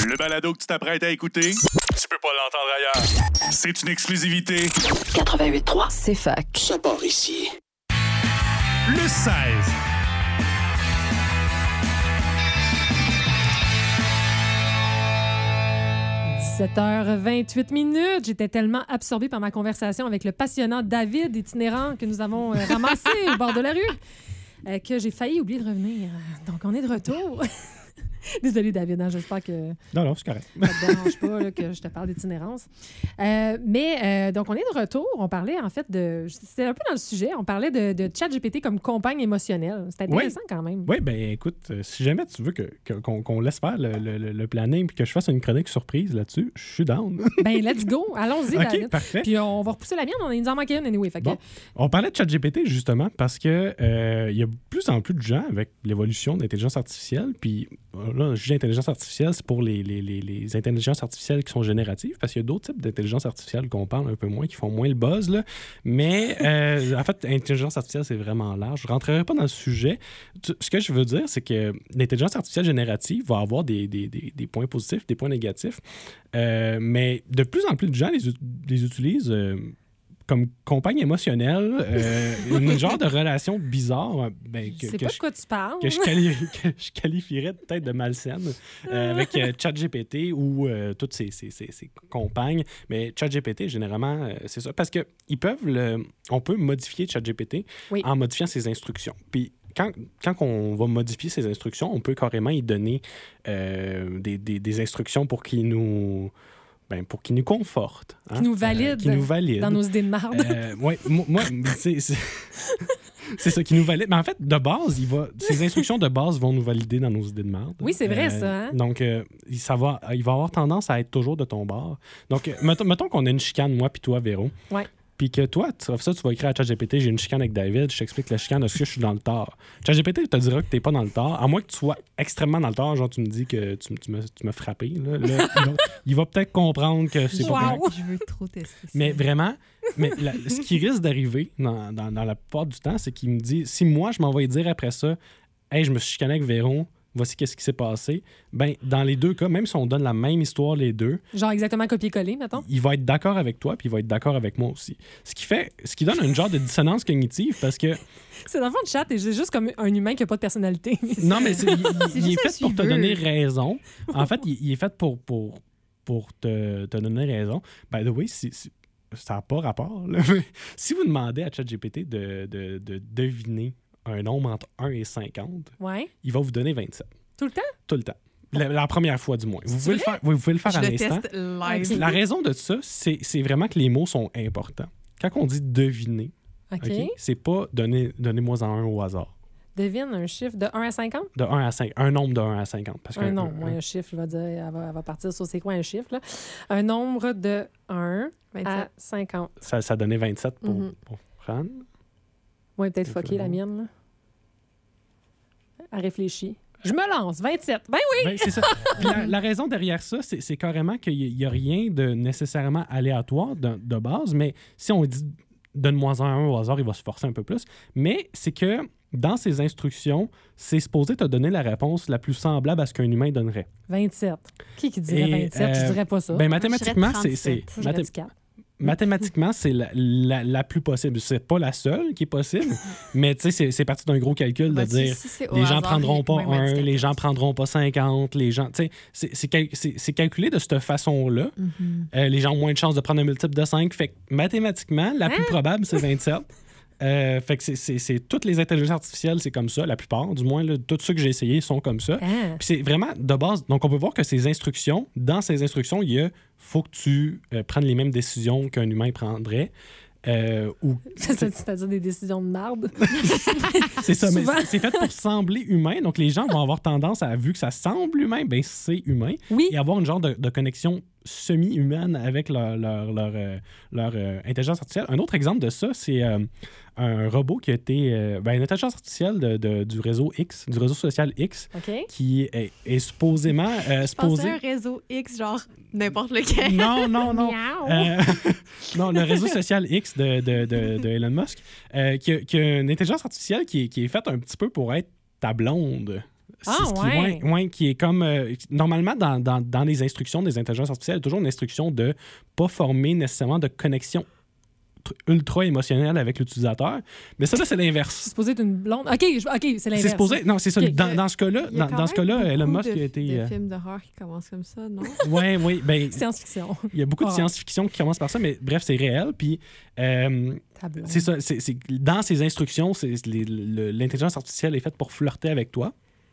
Le balado que tu t'apprêtes à écouter, tu peux pas l'entendre ailleurs. C'est une exclusivité. 88.3, c'est fac. Ça part ici. Le 16. « 17h28. J'étais tellement absorbée par ma conversation avec le passionnant David, itinérant, que nous avons ramassé au bord de la rue, que j'ai failli oublier de revenir. Donc, on est de retour. Désolée, David, hein, j'espère que Non, c'est correct. ça te dérange pas là, que je te parle d'itinérance. Donc, on est de retour. On parlait, en fait, de... C'était un peu dans le sujet. On parlait de ChatGPT comme compagne émotionnelle. C'est intéressant quand même. Oui, bien, écoute, si jamais tu veux qu'on laisse faire le planning et que je fasse une chronique surprise là-dessus, je suis down. Ben, let's go. Allons-y, OK, David. parfait. Puis on va repousser la mienne. On nous en manquait une anyway. Fait que... Bon. On parlait de ChatGPT, justement, parce que il y a de plus en plus de gens avec l'évolution de l'intelligence artificielle. Puis là, je dis intelligence artificielle, c'est pour les intelligences artificielles qui sont génératives, parce qu'il y a d'autres types d'intelligence artificielle qu'on parle un peu moins, qui font moins le buzz, là. Mais en fait, l'intelligence artificielle, c'est vraiment large. Je ne rentrerai pas dans le sujet. Ce que je veux dire, c'est que l'intelligence artificielle générative va avoir des points positifs, des points négatifs. Mais de plus en plus de gens les utilisent comme compagne émotionnelle, une genre de relation bizarre. Je sais pas de quoi tu parles. Que je qualifierais peut-être de malsaine avec ChatGPT ou toutes ces compagnes. Mais ChatGPT, généralement, c'est ça. Parce on peut modifier ChatGPT en modifiant ses instructions. Puis quand on va modifier ses instructions, on peut carrément y donner des instructions pour qu'il nous conforte. Hein? Qui nous valide dans nos idées de marde. Oui, moi c'est ça, qui nous valide. Mais en fait, de base, ces instructions de base vont nous valider dans nos idées de marde. Oui, c'est vrai, ça. Hein? Donc, il va avoir tendance à être toujours de ton bord. Donc, mettons qu'on a une chicane, moi puis toi, Véro. Oui. Puis que toi, tu vas écrire à ChatGPT, j'ai une chicane avec David, je t'explique la chicane, est-ce que je suis dans le tort? ChatGPT te dira que t'es pas dans le tort, à moins que tu sois extrêmement dans le tort, genre tu me dis que tu m'as frappé. Là, il va peut-être comprendre que c'est pas correct. Je veux trop tester ça. Mais vraiment, ce qui risque d'arriver dans la plupart du temps, c'est qu'il me dit, si moi, je m'en vais dire après ça, « Hey, je me suis chicané avec Véron, voici qu'est-ce qui s'est passé », ben dans les deux cas, même si on donne la même histoire les deux... Genre exactement copier-coller, mettons? Il va être d'accord avec toi, puis il va être d'accord avec moi aussi. Ce qui donne un genre de dissonance cognitive, parce que... C'est dans le fond de chat, et c'est juste comme un humain qui n'a pas de personnalité. Non, mais il est fait pour te donner raison. En fait, il est fait pour te donner raison. By the way, ça n'a pas rapport. Là. Si vous demandez à ChatGPT de deviner un nombre entre 1 et 50, il va vous donner 27. Tout le temps? Tout le temps. La première fois, du moins. Vous pouvez le faire à l'instant. Teste live. La raison de ça, c'est vraiment que les mots sont importants. Quand on dit deviner, okay, c'est pas donnez-moi en un au hasard. Devine un chiffre de 1 à 50? De 1 à 5. Un nombre de 1 à 50. Parce un nombre. Un chiffre, je vais dire, elle va partir sur c'est quoi un chiffre, là? Un nombre de 1 à 50. Ça donnait 27 pour Fran. Oui, peut-être fucker la mienne, là. Elle réfléchit. Je me lance, 27. Ben oui! Ben, c'est ça. Puis la raison derrière ça, c'est carrément qu'il n'y a rien de nécessairement aléatoire de base, mais si on dit donne-moi un au hasard, il va se forcer un peu plus. Mais c'est que dans ses instructions, c'est supposé te donner la réponse la plus semblable à ce qu'un humain donnerait. 27. Qui dirait 27? Je dirais pas ça. Ben, mathématiquement, c'est mathématiquement, c'est la plus possible. C'est pas la seule qui est possible, mais tu sais, c'est parti d'un gros calcul de dire les gens prendront pas 1, les gens prendront pas 50, les gens, tu sais, c'est calculé de cette façon-là. Les gens ont moins de chances de prendre un multiple de 5. Fait que mathématiquement, la plus probable, c'est 27. Fait que c'est toutes les intelligences artificielles, c'est comme ça, la plupart, du moins, là, tous ceux que j'ai essayés sont comme ça. Puis c'est vraiment de base. Donc, on peut voir que dans ces instructions, il y a faut que tu prennes les mêmes décisions qu'un humain prendrait. C'est-à-dire des décisions de marde. C'est ça, mais c'est fait pour sembler humain. Donc, les gens vont avoir tendance à, vu que ça semble humain, ben c'est humain. Oui. Et avoir une genre de connexion semi-humaine avec leur intelligence artificielle. Un autre exemple de ça, c'est un robot qui a été... une intelligence artificielle du réseau X, du réseau social X, qui est supposément... Pensez à un réseau X, genre n'importe lequel. Non. Non, le réseau social X de Elon Musk, qui a une intelligence artificielle qui est faite un petit peu pour être ta blonde. Qui est comme... normalement, dans les instructions des intelligences artificielles, il y a toujours une instruction de ne pas former nécessairement de connexion ultra émotionnelle avec l'utilisateur. Mais ça, là, c'est l'inverse. C'est supposé être une blonde. OK, c'est l'inverse. C'est supposé... Non, c'est ça. Okay. Dans ce cas-là, Elon Musk a été... Il y a des films d'horreur qui commencent comme ça, non? Oui. Ben, science-fiction. Il y a beaucoup de science-fiction qui commencent par ça, mais bref, c'est réel. Puis, c'est ça. Dans ces instructions, l'intelligence artificielle est faite pour flirter avec toi.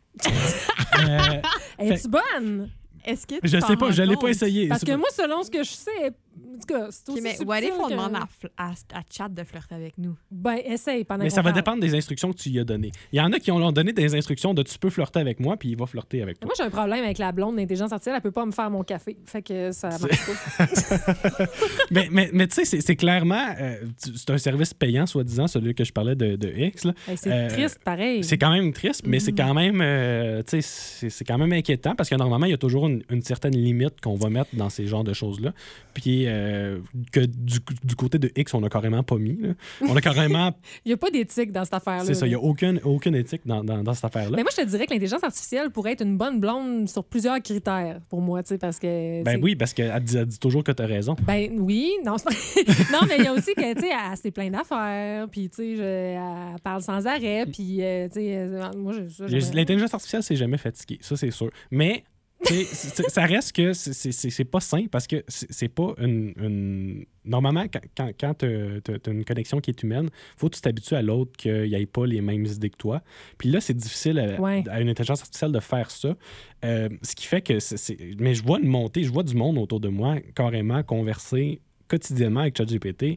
Es-tu bonne? Est-ce que je sais pas, je l'ai pas essayé. Parce que moi, selon ce que je sais, en tout cas, c'est aussi mais what if on demande à Chat de flirter avec nous? Ben, essaye pendant mais ça va dépendre des instructions que tu lui as données. Il y en a qui ont donné des instructions de tu peux flirter avec moi, puis il va flirter avec toi. Moi, j'ai un problème avec la blonde d'intelligence artificielle. Elle peut pas me faire mon café. Fait que ça marche pas. mais tu sais, c'est clairement... c'est un service payant, soi-disant, celui que je parlais de X. Là. C'est triste, pareil. C'est quand même triste, mais c'est quand même... tu sais, c'est quand même inquiétant, parce que normalement, il y a toujours une certaine limite qu'on va mettre dans ces genres de choses-là. Puis que du côté de X, on n'a carrément pas mis. Là. On a carrément... Il n'y a pas d'éthique dans cette affaire-là. C'est ça, il n'y a aucune éthique dans cette affaire-là. Mais moi, je te dirais que l'intelligence artificielle pourrait être une bonne blonde sur plusieurs critères pour moi, tu sais, parce que... Ben oui, parce qu'elle dit toujours que tu as raison. Ben oui, non, non, mais il y a aussi que, tu sais, elle s'est plein d'affaires, puis, tu sais, elle parle sans arrêt, puis, tu sais, moi, l'intelligence artificielle, c'est jamais fatigué, ça, c'est sûr. Mais... ça reste que c'est pas sain parce que c'est pas une... Normalement, quand tu as une connexion qui est humaine, il faut que tu t'habitues à l'autre qu'il n'y ait pas les mêmes idées que toi. Puis là, c'est difficile à une intelligence artificielle de faire ça. Ce qui fait que... Mais je vois une montée, je vois du monde autour de moi carrément converser quotidiennement avec ChatGPT,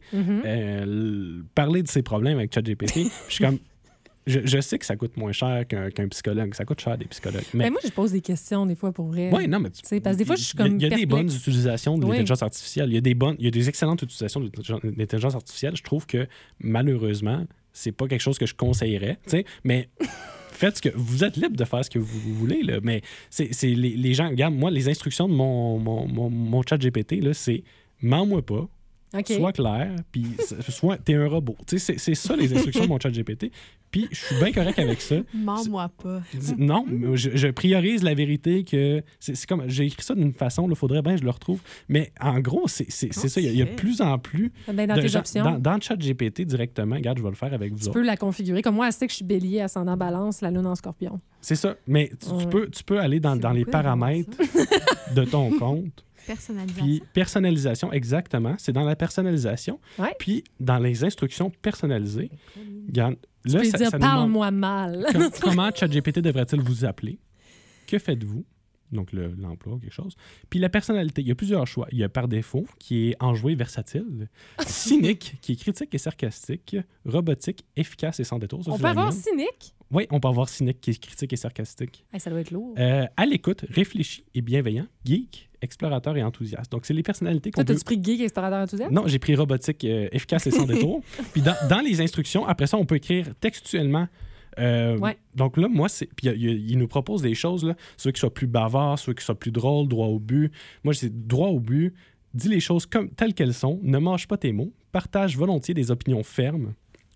parler de ses problèmes avec ChatGPT. Je suis comme... Je sais que ça coûte moins cher qu'un psychologue. Ça coûte cher des psychologues. Mais moi, je pose des questions des fois pour vrai. Oui, non, mais parce que des fois, je suis comme il y a des bonnes utilisations de l'intelligence artificielle. Il y a des excellentes utilisations de l'intelligence artificielle. Je trouve que, malheureusement, c'est pas quelque chose que je conseillerais. Mais faites ce que... Vous êtes libre de faire ce que vous voulez. Là, mais c'est les gens... Regarde, moi, les instructions de mon chat GPT, là, c'est « mens-moi pas ». Okay. Sois clair, puis soit t'es un robot. C'est ça les instructions de mon chat GPT. Puis je suis bien correct avec ça. Mens-moi pas. Non, je priorise la vérité que... C'est comme... J'ai écrit ça d'une façon, il faudrait bien que je le retrouve. Mais en gros, c'est ça. Il y a de plus en plus... Ben, dans tes options. Dans le chat GPT directement, regarde, je vais le faire avec vous autres. Tu peux la configurer. Comme moi, elle sait que je suis bélier, ascendant balance, la lune en scorpion. C'est ça. Mais tu peux aller dans les paramètres de ton compte. Personnalisation. Puis personnalisation, exactement. C'est dans la personnalisation. Ouais. Puis dans les instructions personnalisées, regarde, là, tu peux dire « parle-moi mal ». Comment ChatGPT devrait-il vous appeler? Que faites-vous? Donc l'emploi, quelque chose. Puis la personnalité, il y a plusieurs choix. Il y a par défaut, qui est enjoué, versatile. Cynique, qui est critique et sarcastique. Robotique, efficace et sans détour. Ça, on peut avoir cynique? Oui, on peut avoir cynique, qui est critique et sarcastique. Hey, ça doit être lourd. À l'écoute, réfléchi et bienveillant. Geek, explorateur et enthousiaste. Donc, c'est les personnalités qu'on peut... T'as-tu pris geek, explorateur et enthousiaste? Non, j'ai pris robotique, efficace et sans détour. Puis dans les instructions, après ça, on peut écrire textuellement. Donc là, moi, puis il nous propose des choses, là, ceux qui soient plus bavards, ceux qui soient plus drôles, droit au but. Moi, c'est droit au but. Dis les choses telles qu'elles sont. Ne mange pas tes mots. Partage volontiers des opinions fermes.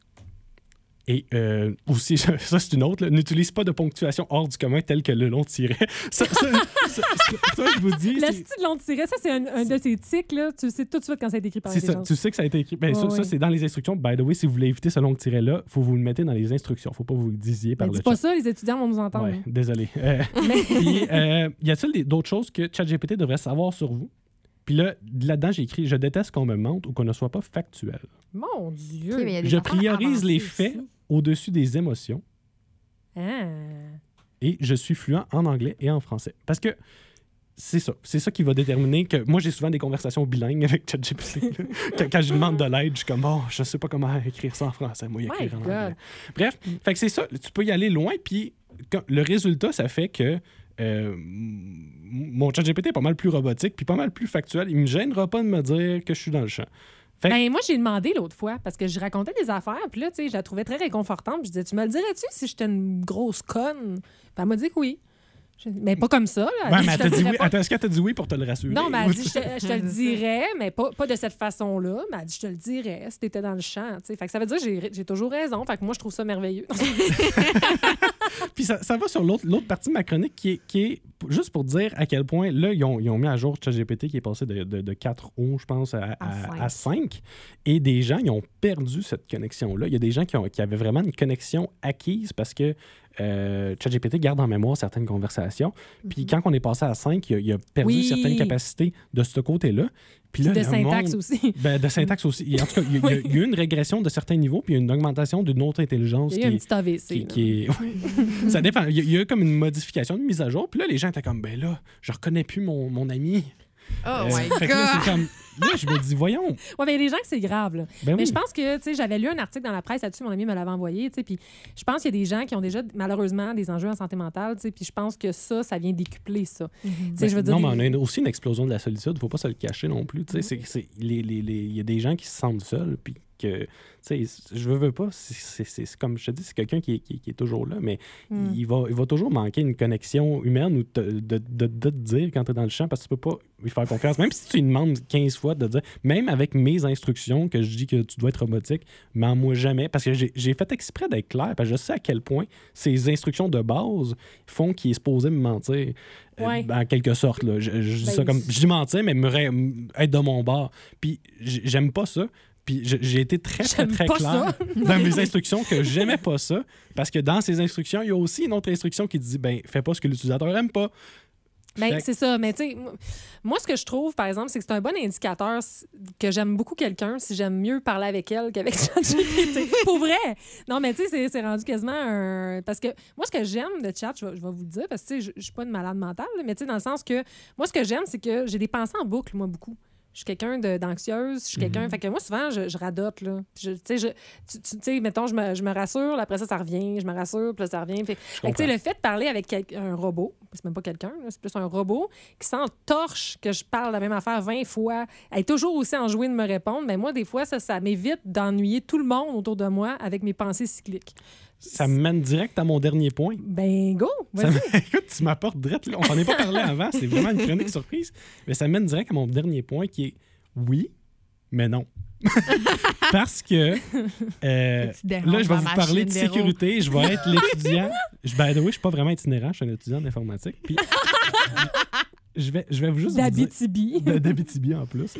Et aussi, ça c'est une autre, n'utilise pas de ponctuation hors du commun telle que le long tiret. Ça, je vous dis... Le style long tiret, ça c'est un de ces tics, là. Tu sais tout de suite quand ça a été écrit par les gens. Tu sais que ça a été écrit. Ben, ça, c'est dans les instructions. By the way, si vous voulez éviter ce long tiret-là, il faut vous le mettre dans les instructions. Il ne faut pas vous le disiez par le chat. Dis pas ça, les étudiants vont nous entendre. Ouais, désolé. Puis, y a-t-il d'autres choses que ChatGPT devrait savoir sur vous? Puis là-dedans, j'ai écrit « Je déteste qu'on me mente ou qu'on ne soit pas factuel. » Mon Dieu! Okay, je priorise les faits au-dessus des émotions. Ah. Et je suis fluent en anglais et en français. Parce que c'est ça qui va déterminer que... Moi, j'ai souvent des conversations bilingues avec ChatGPT. Quand je demande de l'aide, je suis comme « Oh, je sais pas comment écrire ça en français. Moi, écrire en anglais. » Bref, fait que c'est ça. Tu peux y aller loin, puis le résultat, ça fait que mon ChatGPT est pas mal plus robotique puis pas mal plus factuel. Il me gênera pas de me dire que je suis dans le champ. Moi, j'ai demandé l'autre fois parce que je racontais des affaires, puis là, tu sais, je la trouvais très réconfortante. Puis je disais, tu me le dirais-tu si j'étais une grosse conne? Puis elle m'a dit que oui. Mais pas comme ça, là. Ouais, mais elle t'a dit oui. Attends, est-ce qu'elle t'a dit oui pour te le rassurer? Non, mais elle dit, je te le dirais, mais pas de cette façon-là. Mais elle dit, je te le dirais si t'étais dans le champ. T'sais. Fait que ça veut dire que j'ai toujours raison. Fait que moi, je trouve ça merveilleux. Puis ça va sur l'autre partie de ma chronique qui est juste pour dire à quel point, là, ils ont mis à jour ChatGPT qui est passé de 4 je pense, à 5. Et des gens, ils ont perdu cette connexion-là. Il y a des gens qui avaient vraiment une connexion acquise parce que ChatGPT garde en mémoire certaines conversations. Puis quand on est passé à 5, il a perdu certaines capacités de ce côté-là. Puis là, de syntaxe aussi. De syntaxe aussi. En tout cas, il y a eu une régression de certains niveaux, puis une augmentation d'une autre intelligence. Il y a eu un petit AVC. Qui est... Ça dépend. Il y a eu comme une modification, une mise à jour. Puis là, les gens étaient comme, ben là, je reconnais plus mon ami. Oh my God! Fait que là, c'est comme... Là, je me dis, voyons. Ouais, mais il y a des gens que c'est grave, là. Ben mais oui. je pense que, tu sais, j'avais lu un article dans la presse là-dessus, mon ami me l'avait envoyé, tu sais, puis je pense qu'il y a des gens qui ont déjà, malheureusement, des enjeux en santé mentale, tu sais, puis je pense que ça vient décupler ça. Tu sais, je veux dire... Non, mais on a aussi une explosion de la solitude, il faut pas se le cacher non plus, tu sais, il y a des gens qui se sentent seuls, puis que, tu sais, je veux pas, c'est comme je te dis, c'est quelqu'un qui est toujours là, mais il va toujours manquer une connexion humaine ou de te dire quand tu es dans le champ, parce que tu peux pas lui faire confiance. Même si tu lui demandes 15 fois de dire, même avec mes instructions, que je dis que tu dois être robotique, mens-moi jamais, parce que j'ai fait exprès d'être clair, parce que je sais à quel point ces instructions de base font qu'il est supposé me mentir. En quelque sorte, là. Je dis ça comme, je dis mentir, mais être de mon bord. Puis j'aime pas ça. Puis j'ai été très clair dans mes instructions que j'aimais pas ça, parce que dans ces instructions, il y a aussi une autre instruction qui dit, ben, fais pas ce que l'utilisateur aime pas. Ben, c'est ça. Mais tu sais, moi, ce que je trouve, par exemple, c'est que c'est un bon indicateur que j'aime beaucoup quelqu'un si j'aime mieux parler avec elle qu'avec ChatGPT. Pour vrai! Non, mais tu sais, c'est rendu quasiment un... Parce que moi, ce que j'aime de Chat, je vais vous le dire, parce que tu sais, je suis pas une malade mentale, mais tu sais, dans le sens que moi, ce que j'aime, c'est que j'ai des pensées en boucle, moi, beaucoup. Je suis quelqu'un d'anxieuse, je suis quelqu'un... Fait que moi, souvent, je radote, là. Tu sais, mettons, je me rassure, après ça revient, je me rassure, puis là, ça revient. Fait que, tu sais, le fait de parler avec un robot, c'est même pas quelqu'un, là, c'est plus un robot, qui s'entorche que je parle la même affaire 20 fois, elle est toujours aussi enjouée de me répondre, mais moi, des fois, ça m'évite d'ennuyer tout le monde autour de moi avec mes pensées cycliques. Ça me mène direct à mon dernier point. Ben, go! Vas-y. Écoute, tu m'apportes direct. On s'en est pas parlé avant. C'est vraiment une chronique surprise. Mais ça me mène direct à mon dernier point qui est oui, mais non. Parce que là, je vais vous parler de sécurité. Je vais être l'étudiant. By the way, je suis pas vraiment itinérant. Je suis un étudiant d'informatique. Puis... Je vais juste d'Abitibi. Vous dire... D'Abitibi, en plus.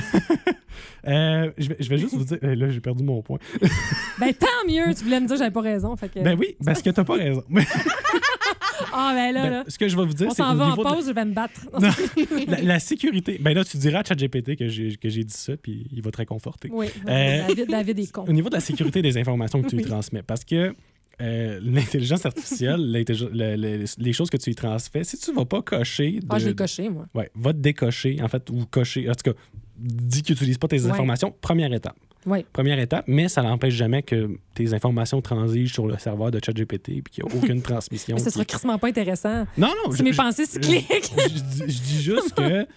Je vais juste vous dire... Là, j'ai perdu mon point. Ben, tant mieux. Tu voulais me dire que j'avais pas raison. Fait que... Ben oui, parce que t'as pas raison. Ah, ben là. Ce que je vais vous dire, c'est qu'au niveau... On s'en va en pause, je vais me battre. La sécurité... Ben là, tu diras à ChatGPT que j'ai dit ça, puis il va te réconforter. Oui, David est con. Au niveau de la sécurité des informations que tu lui transmets, parce que l'intelligence artificielle, les choses que tu lui transmets, si tu ne vas pas cocher... je l'ai coché, moi. Oui, va te décocher, en fait, ou cocher. En tout cas, dis que tu n'utilises pas tes informations. Première étape. Oui. Première étape, mais ça n'empêche jamais que tes informations transigent sur le serveur de ChatGPT et qu'il n'y a aucune transmission. Mais ce sera crissement pas intéressant. Non. Si mes pensées cycliques. Je dis juste que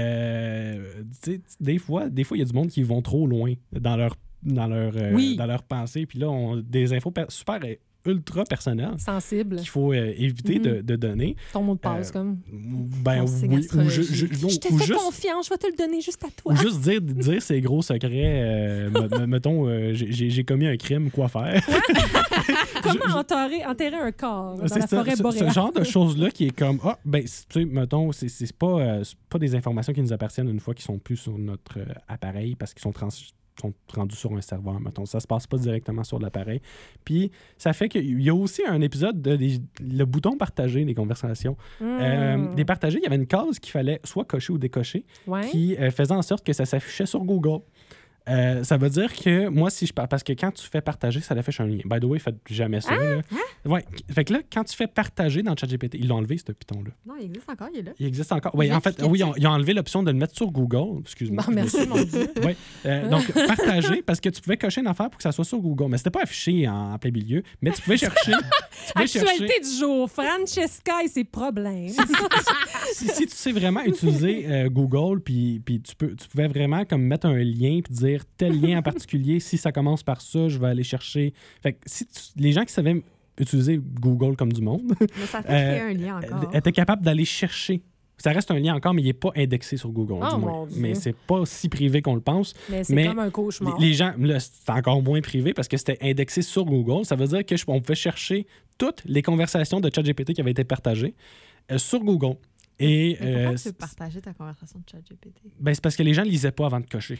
des fois, il y a du monde qui vont trop loin dans leur pensée. Puis là, on des infos super ultra personnelles. Sensibles. Qu'il faut éviter de donner. Ton mot de passe, comme. Ben oui. Je te fais confiance, je vais te le donner juste à toi. Ou juste dire ces gros secrets. Mettons, j'ai commis un crime, quoi faire? Comment enterrer un corps dans la forêt boréale? Ce genre de choses-là qui est comme, tu sais, mettons, c'est pas des informations qui nous appartiennent une fois qu'ils sont plus sur notre appareil parce qu'ils sont rendus sur un serveur, mettons. Ça se passe pas directement sur l'appareil. Puis, ça fait qu'il y a aussi un épisode le bouton partager des conversations. Des partagés, il y avait une case qu'il fallait soit cocher ou décocher qui faisait en sorte que ça s'affichait sur Google. Ça veut dire que moi, si je parle... Parce que quand tu fais partager, ça affiche un lien. By the way, faites jamais ça. Ouais. Fait que là, quand tu fais partager dans ChatGPT, ils l'ont enlevé, ce piton-là. Non, il existe encore, il est là. Il existe encore. Oui, en fait, ils ont enlevé l'option de le mettre sur Google. Excuse-moi. Bon, merci, mon Dieu. Oui. Donc, partager, parce que tu pouvais cocher une affaire pour que ça soit sur Google. Mais c'était pas affiché en plein milieu. Mais tu pouvais chercher... Actualité du jour. Francesca et ses problèmes. Si tu sais vraiment utiliser Google, puis tu pouvais vraiment comme mettre un lien puis dire tel lien en particulier, si ça commence par ça, je vais aller chercher. Fait que les gens qui savaient utiliser Google comme du monde, mais ça fait créer un lien encore. Étaient capables d'aller chercher. Ça reste un lien encore, mais il n'est pas indexé sur Google, du moins. Mais c'est pas si privé qu'on le pense. Mais c'est comme un cauchemar. Les gens, là, c'est encore moins privé parce que c'était indexé sur Google. Ça veut dire qu'on pouvait chercher toutes les conversations de ChatGPT qui avaient été partagées sur Google. Et, mais pourquoi tu veux partager ta conversation de ChatGPT? Ben, c'est parce que les gens ne lisaient pas avant de cocher.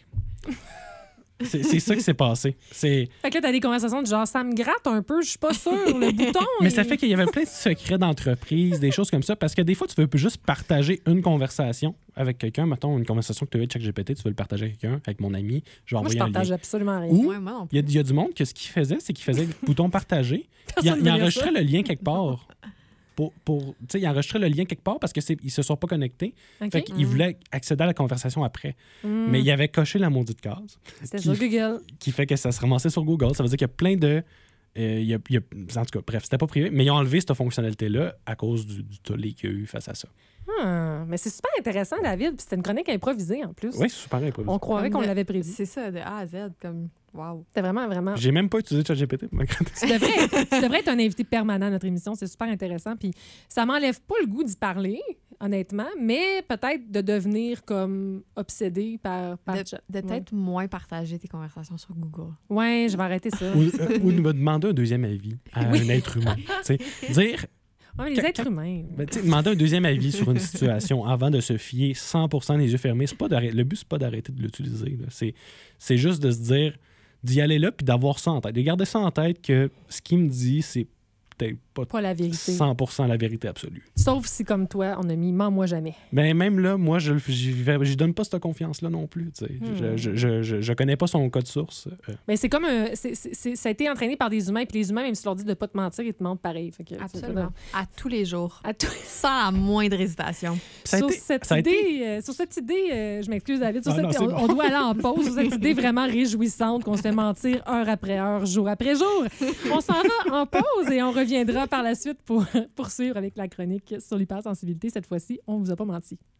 C'est ça qui s'est passé. Fait que là, t'as des conversations de genre, ça me gratte un peu, je suis pas sûre, le bouton. Mais ça fait qu'il y avait plein de secrets d'entreprise, des choses comme ça, parce que des fois, tu veux juste partager une conversation avec quelqu'un. Mettons, une conversation que tu as eue de ChatGPT, tu veux le partager avec quelqu'un, avec mon ami. Moi, je partage absolument rien. Ou, il y a du monde que ce qu'il faisait, c'est qu'il faisait le bouton partager. Il enregistrait le lien quelque part. Il enregistrait le lien quelque part parce qu'ils ne se sont pas connectés. Okay. Fait qu'il voulait accéder à la conversation après. Mais il avait coché la maudite case. C'était sur Google. Qui fait que ça se ramassait sur Google. Ça veut dire qu'il y a plein de... en tout cas, bref, c'était pas privé, mais ils ont enlevé cette fonctionnalité-là à cause du tollé qu'il y a eu face à ça. Mais c'est super intéressant, David. Puis c'était une chronique improvisée, en plus. Oui, super improvisée. On croirait qu'on l'avait prévu. C'est ça, de A à Z, comme... Wow. C'était vraiment, vraiment... J'ai même pas utilisé ChatGPT. Tu devrais être un invité permanent à notre émission. C'est super intéressant. Puis ça m'enlève pas le goût d'y parler, honnêtement, mais peut-être de devenir comme obsédé par de peut-être moins partager tes conversations sur Google. Oui, je vais arrêter ça. Ou de me demander un deuxième avis à un être humain. Dire... Oui, les êtres humains. Demander un deuxième avis sur une situation avant de se fier 100% les yeux fermés, le but, c'est pas d'arrêter de l'utiliser. C'est juste de se dire, d'y aller là puis d'avoir ça en tête. De garder ça en tête que ce qu'il me dit, c'est peut-être pas la vérité. 100% la vérité absolue. Sauf si, comme toi, on a mis « mens-moi jamais ». Ben même là, moi, je donne pas cette confiance-là non plus. Je connais pas son code source. Mais c'est comme ça a été entraîné par des humains, puis les humains, même si tu leur dis de pas te mentir, ils te mentent pareil. Fait que, absolument. À tous les jours. Sans la moindre hésitation. Sur cette idée, je m'excuse, David, on doit aller en pause sur cette idée vraiment réjouissante qu'on se fait mentir heure après heure, jour après jour. On s'en va en pause et on reviendra par la suite pour poursuivre avec la chronique sur l'hypersensibilité. Cette fois-ci, on vous a pas menti.